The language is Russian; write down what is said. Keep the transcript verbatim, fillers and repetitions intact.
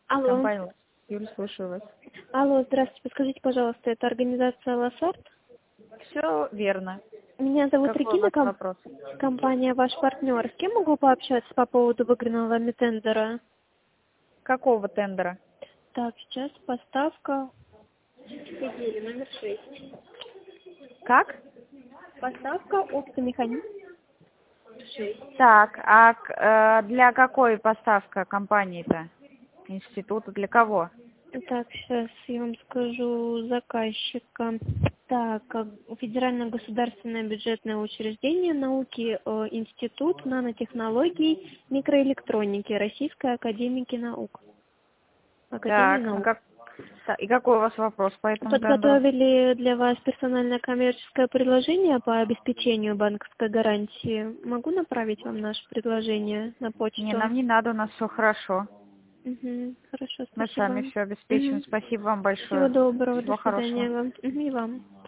Алло. Компания. Юль, слушаю вас. Алло, здравствуйте. Подскажите, пожалуйста, это организация Лассард? Все верно. Меня зовут Какой у Регина, вас ком- вопрос? компания «Ваш партнер». С кем могу пообщаться по поводу выигранного вами тендера? Какого тендера? Так, сейчас поставка. Неделя, номер шесть. Как? Поставка оптомеханизм. Так, а к- э, для какой поставка компании-то? Института для кого? Так, сейчас я вам скажу заказчика. Так, а, Федеральное государственное бюджетное учреждение науки, э, Институт нанотехнологий, микроэлектроники, Российской академии наук. Академии Так, а наук. как... та- и какой у вас вопрос по этому тендеру? Подготовили для вас персональное коммерческое предложение по обеспечению банковской гарантии. Могу направить вам наше предложение на Не, почту? нам не надо, у нас все хорошо. Угу, хорошо, Мы спасибо. сами все обеспечим. Мгм. Спасибо вам Всего большое. доброго, до Всего свидания хорошего. вам. Мгм, и вам.